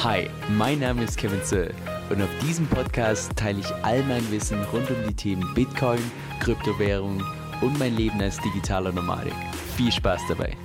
Hi, mein Name ist Kevin Zöll und auf diesem Podcast teile ich all mein Wissen rund um die Themen Bitcoin, Kryptowährung und mein Leben als digitaler Nomadik. Viel Spaß dabei!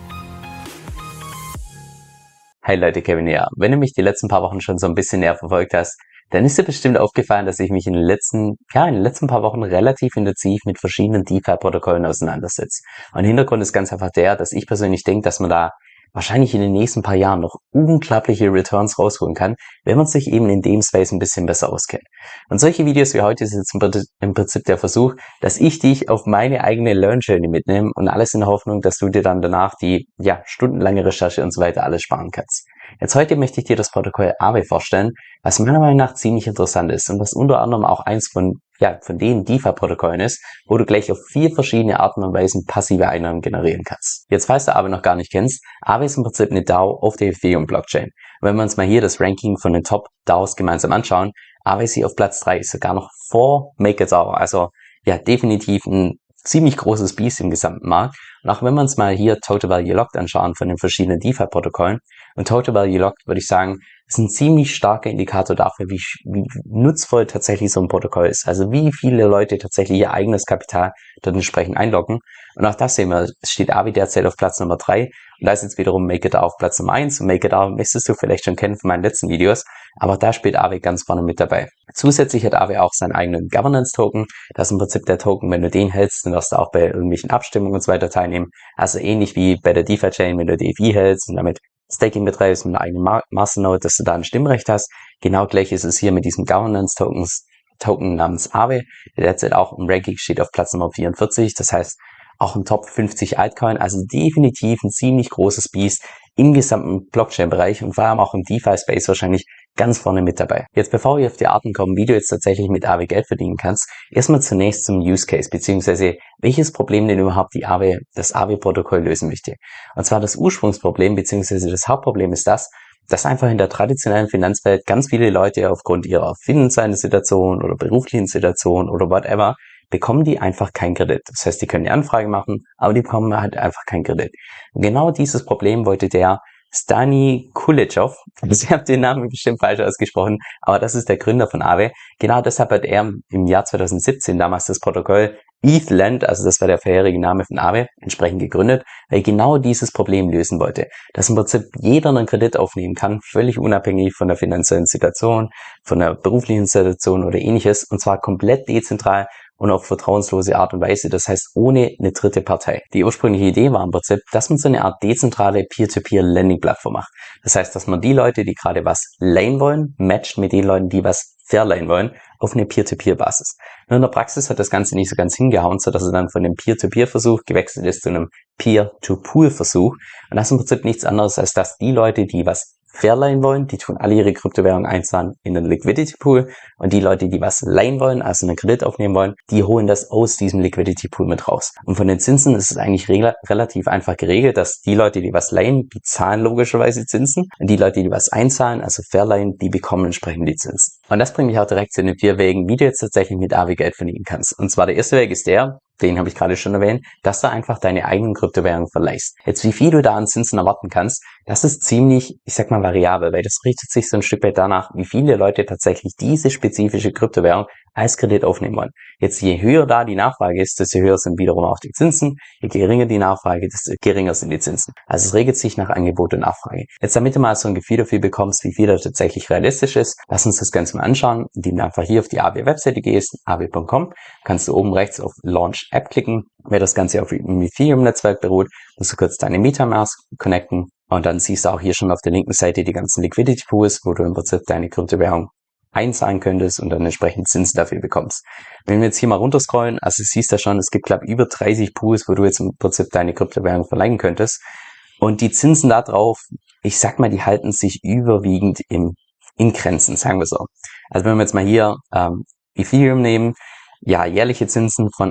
Hi Leute, Kevin hier. Wenn du mich die letzten paar Wochen schon so ein bisschen näher verfolgt hast, dann ist dir bestimmt aufgefallen, dass ich mich in den letzten paar Wochen relativ intensiv mit verschiedenen DeFi-Protokollen auseinandersetze. Und Hintergrund ist ganz einfach der, dass ich persönlich denke, dass man da wahrscheinlich in den nächsten paar Jahren noch unglaubliche Returns rausholen kann, wenn man sich eben in dem Space ein bisschen besser auskennt. Und solche Videos wie heute ist jetzt im Prinzip der Versuch, dass ich dich auf meine eigene Learn Journey mitnehme und alles in der Hoffnung, dass du dir dann danach die stundenlange Recherche und so weiter alles sparen kannst. Jetzt heute möchte ich dir das Protokoll Aave vorstellen, was meiner Meinung nach ziemlich interessant ist und was unter anderem auch eins von den DeFi-Protokollen ist, wo du gleich auf 4 verschiedene Arten und Weisen passive Einnahmen generieren kannst. Jetzt, falls du Aave noch gar nicht kennst, Aave ist im Prinzip eine DAO auf der Ethereum-Blockchain. Und wenn wir uns mal hier das Ranking von den Top-DAOs gemeinsam anschauen, Aave ist hier auf Platz 3, sogar noch vor MakerDAO, also definitiv ein ziemlich großes Biest im gesamten Markt. Und auch wenn wir uns mal hier Total Value Locked anschauen von den verschiedenen DeFi-Protokollen, und Total Value Locked, würde ich sagen, ist ein ziemlich starker Indikator dafür, wie nutzvoll tatsächlich so ein Protokoll ist. Also wie viele Leute tatsächlich ihr eigenes Kapital dort entsprechend einloggen. Und auch das sehen wir, es steht Aave derzeit auf Platz Nummer 3 und da ist jetzt wiederum MakerDAO auf Platz Nummer 1. Und MakerDAO müsstest du vielleicht schon kennen von meinen letzten Videos, aber da spielt Aave ganz vorne mit dabei. Zusätzlich hat Aave auch seinen eigenen Governance-Token. Das ist im Prinzip der Token, wenn du den hältst, dann wirst du auch bei irgendwelchen Abstimmungen und so weiter teilnehmen. Also ähnlich wie bei der DeFi-Chain, wenn du DeFi hältst und damit Staking betreibst mit einer eigenen Masternode, dass du da ein Stimmrecht hast. Genau gleich ist es hier mit diesem Governance-Token namens Aave, der derzeit auch im Ranking steht auf Platz Nummer 44. Das heißt, auch ein Top 50 Altcoin, also definitiv ein ziemlich großes Biest im gesamten Blockchain-Bereich und vor allem auch im DeFi-Space wahrscheinlich ganz vorne mit dabei. Jetzt, bevor wir auf die Arten kommen, wie du jetzt tatsächlich mit Aave Geld verdienen kannst, erstmal zunächst zum Use Case, beziehungsweise welches Problem denn überhaupt das Aave-Protokoll lösen möchte. Und zwar das Ursprungsproblem, beziehungsweise das Hauptproblem ist das, dass einfach in der traditionellen Finanzwelt ganz viele Leute aufgrund ihrer finanziellen Situation oder beruflichen Situation oder whatever bekommen die einfach keinen Kredit. Das heißt, die können die Anfrage machen, aber die bekommen halt einfach keinen Kredit. Und genau dieses Problem wollte der Stani Kulechov, ich habe den Namen bestimmt falsch ausgesprochen, aber das ist der Gründer von Aave. Genau deshalb hat er im Jahr 2017 damals das Protokoll ETHLend, also das war der vorherige Name von Aave, entsprechend gegründet, weil er genau dieses Problem lösen wollte. Dass im Prinzip jeder einen Kredit aufnehmen kann, völlig unabhängig von der finanziellen Situation, von der beruflichen Situation oder ähnliches, und zwar komplett dezentral und auf vertrauenslose Art und Weise, das heißt ohne eine dritte Partei. Die ursprüngliche Idee war im Prinzip, dass man so eine Art dezentrale Peer-to-Peer-Lending-Plattform macht. Das heißt, dass man die Leute, die gerade was leihen wollen, matcht mit den Leuten, die was verleihen wollen, auf eine Peer-to-Peer-Basis. Nur in der Praxis hat das Ganze nicht so ganz hingehauen, sodass es dann von dem Peer-to-Peer-Versuch gewechselt ist zu einem Peer-to-Pool-Versuch. Und das ist im Prinzip nichts anderes, als dass die Leute, die was verleihen wollen, die tun alle ihre Kryptowährungen einzahlen in den Liquidity Pool, und die Leute, die was leihen wollen, also einen Kredit aufnehmen wollen, die holen das aus diesem Liquidity Pool mit raus. Und von den Zinsen ist es eigentlich relativ einfach geregelt, dass die Leute, die was leihen, die zahlen logischerweise Zinsen, und die Leute, die was einzahlen, also verleihen, die bekommen entsprechend die Zinsen. Und das bringt mich auch direkt zu den 4 Wegen, wie du jetzt tatsächlich mit Aave Geld verdienen kannst. Und zwar der erste Weg ist den habe ich gerade schon erwähnt, dass du einfach deine eigenen Kryptowährungen verleihst. Jetzt, wie viel du da an Zinsen erwarten kannst, das ist ziemlich, variabel, weil das richtet sich so ein Stück weit danach, wie viele Leute tatsächlich diese spezifische Kryptowährung als Kredit aufnehmen wollen. Jetzt, je höher da die Nachfrage ist, desto höher sind wiederum auch die Zinsen. Je geringer die Nachfrage, desto geringer sind die Zinsen. Also es regelt sich nach Angebot und Nachfrage. Jetzt, damit du mal so ein Gefühl dafür bekommst, wie viel da tatsächlich realistisch ist, lass uns das Ganze mal anschauen, indem du einfach hier auf die Aave-Webseite gehst, aave.com, kannst du oben rechts auf Launch App klicken. Wer das Ganze auf dem Ethereum-Netzwerk beruht, musst du kurz deine Metamask connecten, und dann siehst du auch hier schon auf der linken Seite die ganzen Liquidity Pools, wo du im Prinzip deine Kryptowährung einzahlen könntest und dann entsprechend Zinsen dafür bekommst. Wenn wir jetzt hier mal runterscrollen, also siehst du schon, es gibt glaube ich über 30 Pools, wo du jetzt im Prinzip deine Kryptowährung verleihen könntest. Und die Zinsen da drauf, die halten sich überwiegend in Grenzen, sagen wir so. Also wenn wir jetzt mal hier Ethereum nehmen, jährliche Zinsen von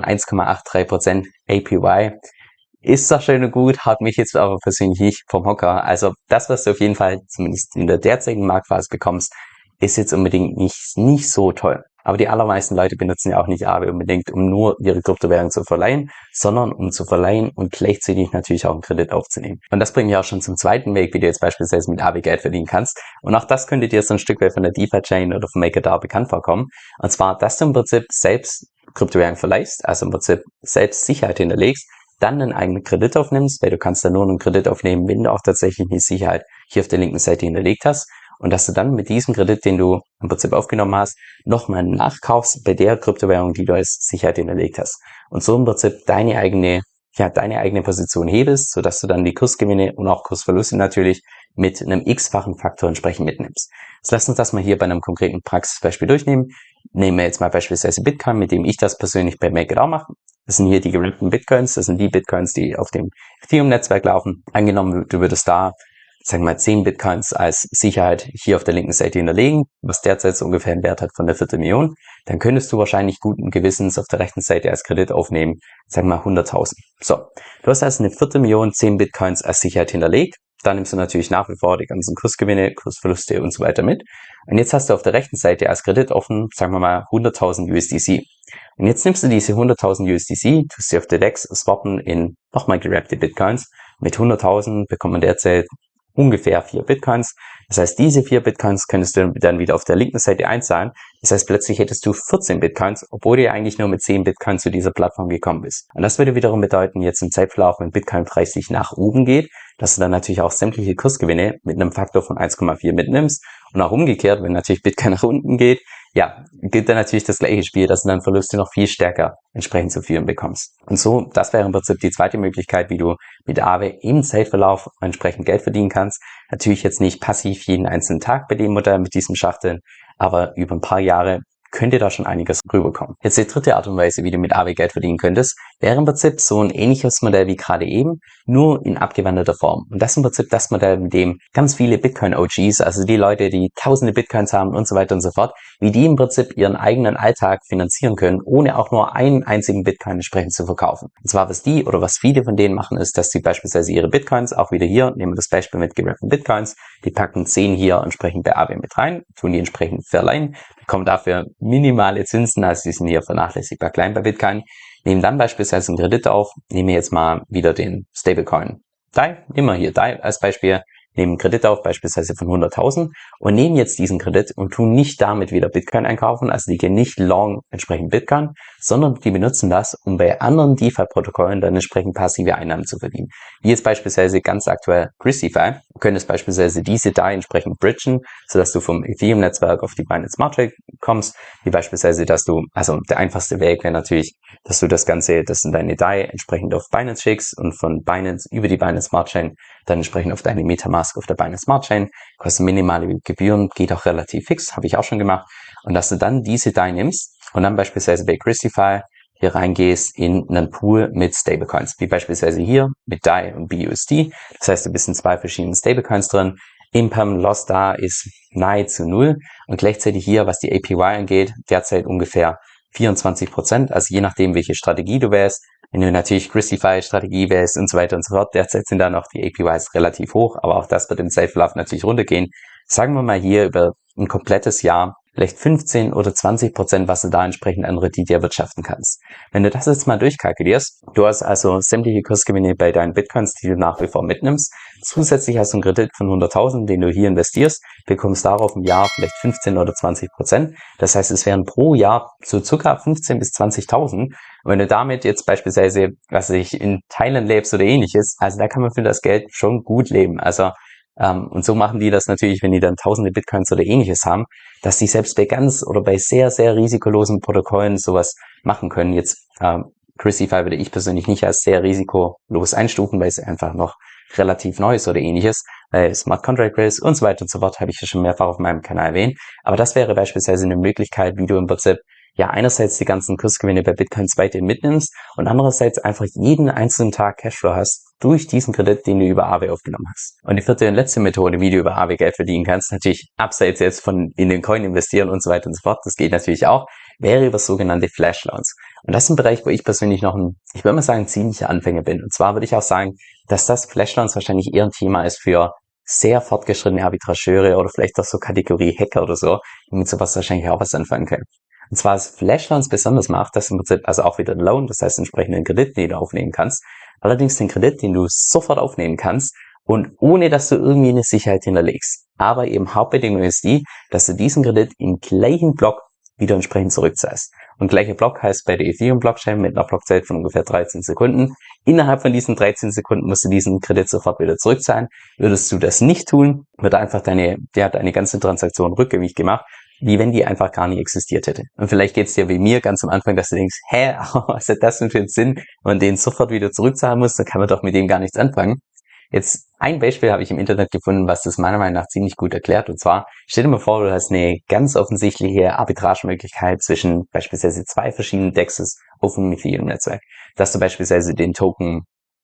1,83% APY, ist doch schön und gut, hat mich jetzt aber persönlich nicht vom Hocker. Also das, was du auf jeden Fall zumindest in der derzeitigen Marktphase bekommst, ist jetzt unbedingt nicht so toll. Aber die allermeisten Leute benutzen ja auch nicht Aave unbedingt, um nur ihre Kryptowährung zu verleihen, sondern um zu verleihen und gleichzeitig natürlich auch einen Kredit aufzunehmen. Und das bringt mich auch schon zum zweiten Weg, wie du jetzt beispielsweise mit Aave Geld verdienen kannst. Und auch das könnte dir so ein Stück weit von der DeFi-Chain oder von MakerDAO bekannt vorkommen. Und zwar, dass du im Prinzip selbst Kryptowährung verleihst, also im Prinzip selbst Sicherheit hinterlegst, dann einen eigenen Kredit aufnimmst, weil du kannst dann nur einen Kredit aufnehmen, wenn du auch tatsächlich die Sicherheit hier auf der linken Seite hinterlegt hast. Und dass du dann mit diesem Kredit, den du im Prinzip aufgenommen hast, nochmal nachkaufst bei der Kryptowährung, die du als Sicherheit hinterlegt hast. Und so im Prinzip deine eigene Position hebelst, sodass du dann die Kursgewinne und auch Kursverluste natürlich mit einem x-fachen Faktor entsprechend mitnimmst. Jetzt lass uns das mal hier bei einem konkreten Praxisbeispiel durchnehmen. Nehmen wir jetzt mal beispielsweise Bitcoin, mit dem ich das persönlich bei MakerDAO mache. Das sind hier die gerappten Bitcoins, das sind die Bitcoins, die auf dem Ethereum-Netzwerk laufen. Angenommen, du würdest da, sagen wir mal, 10 Bitcoins als Sicherheit hier auf der linken Seite hinterlegen, was derzeit so ungefähr einen Wert hat von der 250.000, dann könntest du wahrscheinlich guten Gewissens auf der rechten Seite als Kredit aufnehmen, sagen wir mal 100.000. So, du hast also eine 250.000, 10 Bitcoins als Sicherheit hinterlegt. Dann nimmst du natürlich nach wie vor die ganzen Kursgewinne, Kursverluste und so weiter mit. Und jetzt hast du auf der rechten Seite als Kredit offen, sagen wir mal, 100.000 USDC. Und jetzt nimmst du diese 100.000 USDC, tust sie auf der DEX swappen in nochmal gerappte Bitcoins. Mit 100.000 bekommt man derzeit ungefähr 4 Bitcoins. Das heißt, diese 4 Bitcoins könntest du dann wieder auf der linken Seite einzahlen. Das heißt, plötzlich hättest du 14 Bitcoins, obwohl du ja eigentlich nur mit 10 Bitcoins zu dieser Plattform gekommen bist. Und das würde wiederum bedeuten, jetzt im Zeitverlauf, wenn Bitcoin-Preis sich nach oben geht, dass du dann natürlich auch sämtliche Kursgewinne mit einem Faktor von 1,4 mitnimmst. Und auch umgekehrt, wenn natürlich Bitcoin nach unten geht, ja, gilt dann natürlich das gleiche Spiel, dass du dann Verluste noch viel stärker entsprechend zu führen bekommst. Und so, das wäre im Prinzip die zweite Möglichkeit, wie du mit Aave im Zeitverlauf entsprechend Geld verdienen kannst. Natürlich jetzt nicht passiv jeden einzelnen Tag bei dem Modell mit diesem Schachteln, aber über ein paar Jahre könnte da schon einiges rüberkommen. Jetzt die dritte Art und Weise, wie du mit Aave Geld verdienen könntest, wäre im Prinzip so ein ähnliches Modell wie gerade eben, nur in abgewandelter Form. Und das ist im Prinzip das Modell, mit dem ganz viele Bitcoin-OGs, also die Leute, die tausende Bitcoins haben und so weiter und so fort, wie die im Prinzip ihren eigenen Alltag finanzieren können, ohne auch nur einen einzigen Bitcoin entsprechend zu verkaufen. Und zwar was viele von denen machen, ist, dass sie beispielsweise ihre Bitcoins, auch wieder hier, nehmen wir das Beispiel mit gerappten Bitcoins, die packen 10 hier entsprechend bei Aave mit rein, tun die entsprechend verleihen, bekommen dafür minimale Zinsen, also die sind hier vernachlässigbar klein bei Bitcoin, nehmen dann beispielsweise einen Kredit auf, nehmen jetzt mal wieder den Stablecoin DAI, nehmen wir hier DAI als Beispiel, nehmen einen Kredit auf, beispielsweise von 100.000 und nehmen jetzt diesen Kredit und tun nicht damit wieder Bitcoin einkaufen, also die gehen nicht long entsprechend Bitcoin, sondern die benutzen das, um bei anderen DeFi-Protokollen dann entsprechend passive Einnahmen zu verdienen. Wie jetzt beispielsweise ganz aktuell ChrisDeFi, du könntest beispielsweise diese DAI entsprechend bridgen, sodass du vom Ethereum-Netzwerk auf die Binance Smart Chain kommst, wie beispielsweise, also der einfachste Weg wäre natürlich, dass du das sind deine DAI entsprechend auf Binance schickst und von Binance über die Binance Smart Chain dann entsprechend auf deine MetaMask auf der Binance Smart Chain, kostet minimale Gebühren, geht auch relativ fix, habe ich auch schon gemacht. Und dass du dann diese DAI nimmst und dann beispielsweise bei ChrisDeFi hier reingehst in einen Pool mit Stablecoins, wie beispielsweise hier mit DAI und BUSD. Das heißt, du bist in 2 verschiedenen Stablecoins drin. Impam Loss da ist nahezu 0 und gleichzeitig hier, was die APY angeht, derzeit ungefähr 24%, also je nachdem, welche Strategie du wählst. Wenn du natürlich ChrisDeFi-Strategie wählst und so weiter und so fort, derzeit sind da noch die APYs relativ hoch, aber auch das wird im Zeitverlauf natürlich runtergehen. Sagen wir mal hier über ein komplettes Jahr vielleicht 15 oder 20%, was du da entsprechend an Rendite erwirtschaften kannst. Wenn du das jetzt mal durchkalkulierst, du hast also sämtliche Kursgewinne bei deinen Bitcoins, die du nach wie vor mitnimmst, zusätzlich hast du einen Kredit von 100.000, den du hier investierst, bekommst darauf im Jahr vielleicht 15 oder 20%. Das heißt, es wären pro Jahr so circa 15.000 bis 20.000. Und wenn du damit jetzt beispielsweise, in Thailand lebst oder ähnliches, also da kann man für das Geld schon gut leben. Also und so machen die das natürlich, wenn die dann tausende Bitcoins oder ähnliches haben, dass die selbst bei sehr, sehr risikolosen Protokollen sowas machen können. Jetzt ChrisDeFi würde ich persönlich nicht als sehr risikolos einstufen, weil es einfach noch relativ neu ist oder ähnliches, weil Smart Contract Rails und so weiter und so fort habe ich ja schon mehrfach auf meinem Kanal erwähnt. Aber das wäre beispielsweise eine Möglichkeit, wie du im Prinzip einerseits die ganzen Kursgewinne bei Bitcoins weiterhin mitnimmst und andererseits einfach jeden einzelnen Tag Cashflow hast durch diesen Kredit, den du über Aave aufgenommen hast. Und die vierte und letzte Methode, wie du über Aave Geld verdienen kannst, natürlich abseits jetzt von in den Coin investieren und so weiter und so fort, das geht natürlich auch, wäre über sogenannte Flash Loans. Und das ist ein Bereich, wo ich persönlich noch ich würde mal sagen, ziemlicher Anfänger bin. Und zwar würde ich auch sagen, dass das Flash Loans wahrscheinlich eher ein Thema ist für sehr fortgeschrittene Arbitrageure oder vielleicht auch so Kategorie Hacker oder so, die mit sowas wahrscheinlich auch was anfangen können. Und zwar, was Flash Loans besonders macht, dass im Prinzip, also auch wieder ein Loan, das heißt entsprechenden Kredit, den du aufnehmen kannst, allerdings den Kredit, den du sofort aufnehmen kannst und ohne, dass du irgendwie eine Sicherheit hinterlegst. Aber eben Hauptbedingung ist die, dass du diesen Kredit im gleichen Block wieder entsprechend zurückzahlst. Und gleicher Block heißt bei der Ethereum-Blockchain mit einer Blockzeit von ungefähr 13 Sekunden. Innerhalb von diesen 13 Sekunden musst du diesen Kredit sofort wieder zurückzahlen. Würdest du das nicht tun, wird einfach deine ganze Transaktion rückgängig gemacht, wie wenn die einfach gar nicht existiert hätte. Und vielleicht geht's dir wie mir ganz am Anfang, dass du denkst, was hat das denn für einen Sinn, wenn man den sofort wieder zurückzahlen muss, dann kann man doch mit dem gar nichts anfangen. Jetzt ein Beispiel habe ich im Internet gefunden, was das meiner Meinung nach ziemlich gut erklärt. Und zwar, stell dir mal vor, du hast eine ganz offensichtliche Arbitragemöglichkeit zwischen beispielsweise zwei verschiedenen DEXs auf einem Ethereum-Netzwerk. Dass du beispielsweise den Token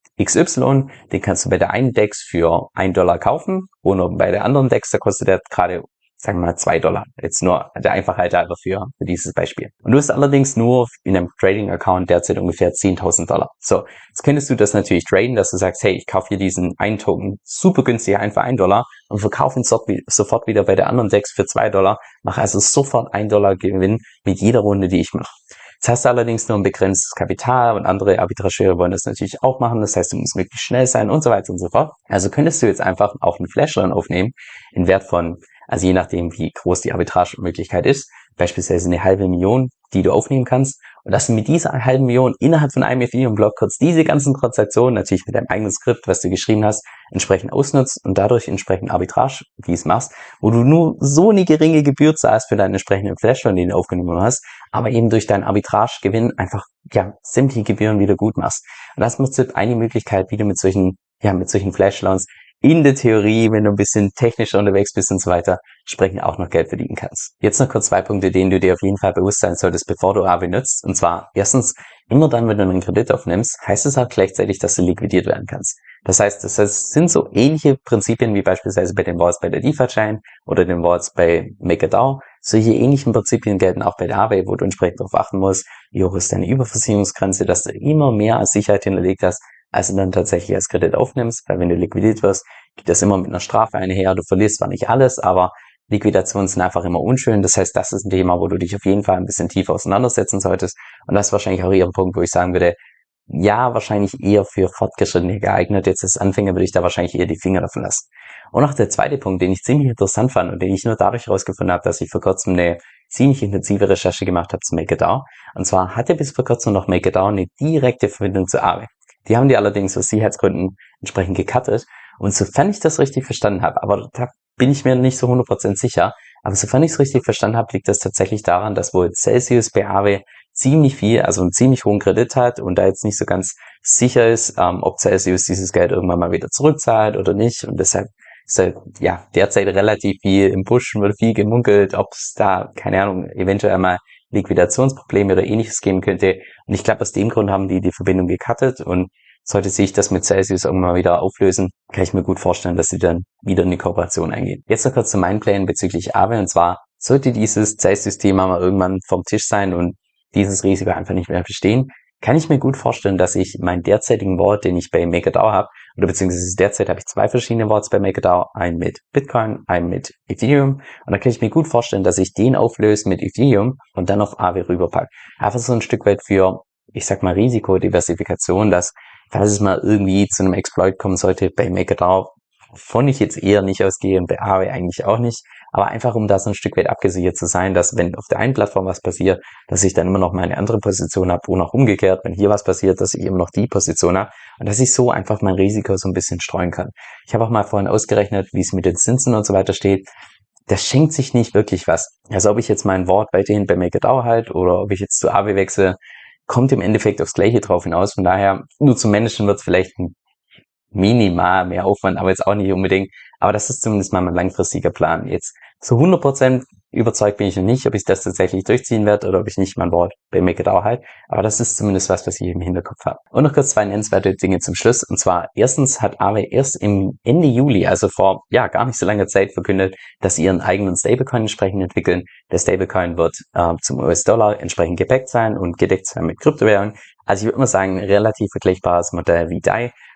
XY, den kannst du bei der einen DEX für $1 kaufen und bei der anderen DEX, da kostet der gerade, sagen wir mal, $2. Jetzt nur der Einfachheit halber für dieses Beispiel. Und du hast allerdings nur in einem Trading-Account derzeit ungefähr $10.000. So, jetzt könntest du das natürlich traden, dass du sagst, hey, ich kaufe hier diesen einen Token super günstig ein für $1 und verkaufe ihn sofort wieder bei der anderen DEX für $2, mache also sofort $1 Gewinn mit jeder Runde, die ich mache. Jetzt hast du allerdings nur ein begrenztes Kapital und andere Arbitrageure wollen das natürlich auch machen. Das heißt, du musst möglichst schnell sein und so weiter und so fort. Also könntest du jetzt einfach auch einen Flash-Loan aufnehmen in Wert von, also je nachdem, wie groß die Arbitragemöglichkeit ist, beispielsweise 500.000, die du aufnehmen kannst. Und dass du mit dieser 500.000 innerhalb von einem Ethereum-Block kurz diese ganzen Transaktionen, natürlich mit deinem eigenen Skript, was du geschrieben hast, entsprechend ausnutzt und dadurch entsprechend Arbitrage-Fees machst, wo du nur so eine geringe Gebühr zahlst für deinen entsprechenden Flash-Loan, den du aufgenommen hast, aber eben durch deinen Arbitragegewinn einfach, sämtliche Gebühren wieder gut machst. Und das ist eine Möglichkeit, wie du mit solchen Flash-Loans in der Theorie, wenn du ein bisschen technischer unterwegs bist und so weiter, entsprechend auch noch Geld verdienen kannst. Jetzt noch kurz 2 Punkte, denen du dir auf jeden Fall bewusst sein solltest, bevor du Aave nutzt. Und zwar, erstens, immer dann, wenn du einen Kredit aufnimmst, heißt es auch gleichzeitig, dass du liquidiert werden kannst. Das heißt, das sind so ähnliche Prinzipien wie beispielsweise bei den Wallets bei der DeFi-Chain oder den Wallets bei MakerDAO. Solche ähnlichen Prinzipien gelten auch bei der Aave, wo du entsprechend darauf achten musst, wie hoch ist deine Überversicherungsgrenze, dass du immer mehr als Sicherheit hinterlegt hast, als du dann tatsächlich als Kredit aufnimmst, weil wenn du liquidiert wirst, geht das immer mit einer Strafe einher. Du verlierst zwar nicht alles, aber Liquidationen sind einfach immer unschön. Das heißt, das ist ein Thema, wo du dich auf jeden Fall ein bisschen tiefer auseinandersetzen solltest. Und das ist wahrscheinlich auch eher ein Punkt, wo ich sagen würde, ja, wahrscheinlich eher für Fortgeschrittene geeignet. Jetzt als Anfänger würde ich da wahrscheinlich eher die Finger davon lassen. Und noch der zweite Punkt, den ich ziemlich interessant fand und den ich nur dadurch herausgefunden habe, dass ich vor kurzem eine ziemlich intensive Recherche gemacht habe zu MakerDAO. Und zwar hatte bis vor kurzem noch MakerDAO eine direkte Verbindung zu Aave. Die haben die allerdings aus Sicherheitsgründen entsprechend gecuttet. Und sofern ich das richtig verstanden habe, aber da bin ich mir nicht so 100% sicher, aber sofern ich es richtig verstanden habe, liegt das tatsächlich daran, dass wohl Celsius bei Aave ziemlich viel, also einen ziemlich hohen Kredit hat und da jetzt nicht so ganz sicher ist, ob Celsius dieses Geld irgendwann mal wieder zurückzahlt oder nicht. Und deshalb ist halt, derzeit relativ viel im Busch, wird viel gemunkelt, ob es da, keine Ahnung, eventuell mal Liquidationsprobleme oder ähnliches geben könnte. Und ich glaube, aus dem Grund haben die Verbindung gecuttet und sollte sich das mit Celsius irgendwann mal wieder auflösen, kann ich mir gut vorstellen, dass sie dann wieder in die Kooperation eingehen. Jetzt noch kurz zu meinen Plänen bezüglich Aave, und zwar sollte dieses Celsius-Thema mal irgendwann vom Tisch sein und dieses Risiko einfach nicht mehr bestehen, kann ich mir gut vorstellen, dass ich meinen derzeitigen Wallet, den ich bei MakerDAO habe, oder beziehungsweise derzeit habe ich 2 verschiedene Wallets bei MakerDAO, einen mit Bitcoin, einen mit Ethereum, und da kann ich mir gut vorstellen, dass ich den auflöse mit Ethereum und dann auf Aave rüberpacke. Einfach so ein Stück weit für, ich sag mal, Risikodiversifikation, dass falls es mal irgendwie zu einem Exploit kommen sollte bei MakerDAO, wovon ich jetzt eher nicht ausgehe und bei Aave eigentlich auch nicht, aber einfach um da so ein Stück weit abgesichert zu sein, dass wenn auf der einen Plattform was passiert, dass ich dann immer noch meine andere Position habe und auch umgekehrt, wenn hier was passiert, dass ich immer noch die Position habe und dass ich so einfach mein Risiko so ein bisschen streuen kann. Ich habe auch mal vorhin ausgerechnet, wie es mit den Zinsen und so weiter steht. Das schenkt sich nicht wirklich was. Also ob ich jetzt mein Wort weiterhin bei MakerDAO halt oder ob ich jetzt zu Aave wechsle, kommt im Endeffekt aufs Gleiche drauf hinaus. Von daher, nur zum Managen wird es vielleicht ein minimal mehr Aufwand, aber jetzt auch nicht unbedingt. Aber das ist zumindest mal mein langfristiger Plan. Jetzt zu 100% überzeugt bin ich noch nicht, ob ich das tatsächlich durchziehen werde oder ob ich nicht mein Wort bei MakerDAO halte. Aber das ist zumindest was ich im Hinterkopf habe. Und noch kurz 2 nennenswerte Dinge zum Schluss. Und zwar, erstens hat Aave erst im Ende Juli, also vor gar nicht so langer Zeit, verkündet, dass sie ihren eigenen Stablecoin entsprechend entwickeln. Der Stablecoin wird zum US-Dollar entsprechend gebackt sein und gedeckt sein mit Kryptowährungen. Also ich würde mal sagen, ein relativ vergleichbares Modell wie DAI.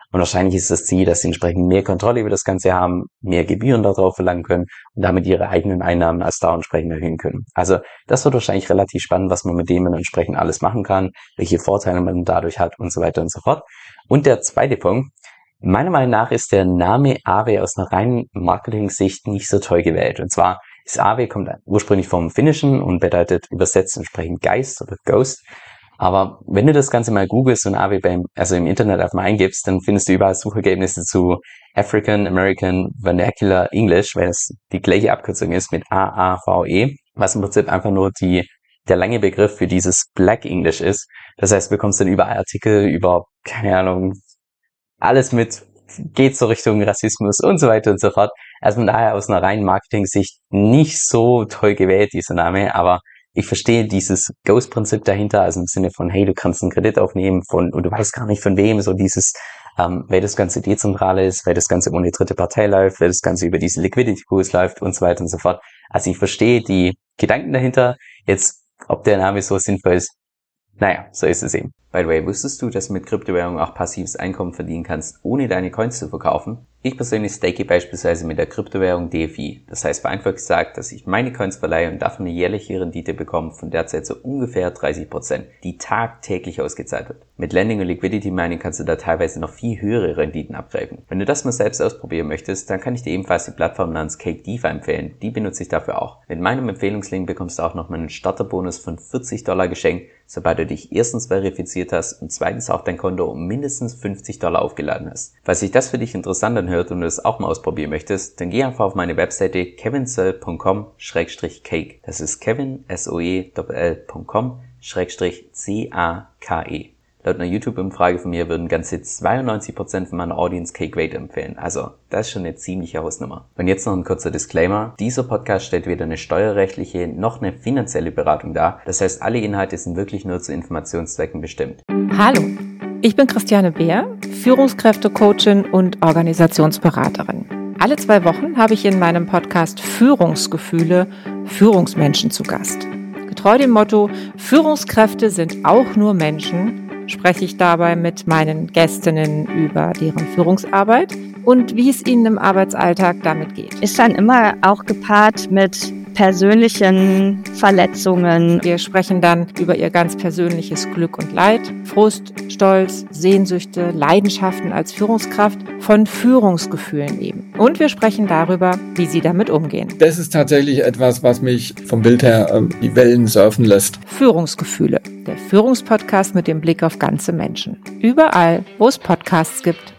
Und wahrscheinlich ist das Ziel, dass sie entsprechend mehr Kontrolle über das Ganze haben, mehr Gebühren darauf verlangen können und damit ihre eigenen Einnahmen als da entsprechend erhöhen können. Also das wird wahrscheinlich relativ spannend, was man mit dem entsprechend alles machen kann, welche Vorteile man dadurch hat und so weiter und so fort. Und der zweite Punkt: Meiner Meinung nach ist der Name Aave aus einer reinen Marketing-Sicht nicht so toll gewählt. Und zwar ist Aave, kommt ursprünglich vom Finnischen und bedeutet übersetzt entsprechend Geist oder Ghost. Aber wenn du das Ganze mal googelst und Aave im Internet einfach mal eingibst, dann findest du überall Suchergebnisse zu African American Vernacular English, weil das die gleiche Abkürzung ist mit AAVE, was im Prinzip einfach nur der lange Begriff für dieses Black English ist. Das heißt, du bekommst dann überall Artikel über, keine Ahnung, alles mit geht so Richtung Rassismus und so weiter und so fort. Also von daher aus einer reinen Marketing-Sicht nicht so toll gewählt, dieser Name, aber ich verstehe dieses Ghost-Prinzip dahinter, also im Sinne von, hey, du kannst einen Kredit aufnehmen und du weißt gar nicht von wem, so dieses, weil das Ganze dezentral ist, weil das Ganze ohne dritte Partei läuft, weil das Ganze über diese Liquidity-Pools läuft und so weiter und so fort. Also ich verstehe die Gedanken dahinter. Jetzt, ob der Name so sinnvoll ist, naja, so ist es eben. By the way, wusstest du, dass du mit Kryptowährungen auch passives Einkommen verdienen kannst, ohne deine Coins zu verkaufen? Ich persönlich stake beispielsweise mit der Kryptowährung DFI. Das heißt vereinfacht gesagt, dass ich meine Coins verleihe und davon eine jährliche Rendite bekomme von derzeit so ungefähr 30%, die tagtäglich ausgezahlt wird. Mit Lending und Liquidity Mining kannst du da teilweise noch viel höhere Renditen abgreifen. Wenn du das mal selbst ausprobieren möchtest, dann kann ich dir ebenfalls die Plattform namens Cake DeFi empfehlen. Die benutze ich dafür auch. Mit meinem Empfehlungslink bekommst du auch nochmal einen Starterbonus von $40 geschenkt, sobald du dich erstens verifiziert hast und zweitens auf dein Konto um mindestens $50 aufgeladen hast. Falls sich das für dich interessant anhört und du es auch mal ausprobieren möchtest, dann geh einfach auf meine Webseite kevinsoell.com/cake. Das ist kevinsoell.com/cake. Laut einer YouTube-Umfrage von mir würden ganze 92% von meiner Audience Cake Rate empfehlen. Also, das ist schon eine ziemliche Hausnummer. Und jetzt noch ein kurzer Disclaimer. Dieser Podcast stellt weder eine steuerrechtliche noch eine finanzielle Beratung dar. Das heißt, alle Inhalte sind wirklich nur zu Informationszwecken bestimmt. Hallo, ich bin Christiane Beer, Führungskräfte-Coachin und Organisationsberaterin. Alle 2 Wochen habe ich in meinem Podcast Führungsgefühle Führungsmenschen zu Gast. Getreu dem Motto, Führungskräfte sind auch nur Menschen, spreche ich dabei mit meinen Gästinnen über deren Führungsarbeit und wie es ihnen im Arbeitsalltag damit geht. Ist dann immer auch gepaart mit persönlichen Verletzungen. Wir sprechen dann über ihr ganz persönliches Glück und Leid, Frust, Stolz, Sehnsüchte, Leidenschaften als Führungskraft, von Führungsgefühlen eben. Und wir sprechen darüber, wie sie damit umgehen. Das ist tatsächlich etwas, was mich vom Bild her die Wellen surfen lässt. Führungsgefühle, der Führungspodcast mit dem Blick auf ganze Menschen. Überall, wo es Podcasts gibt.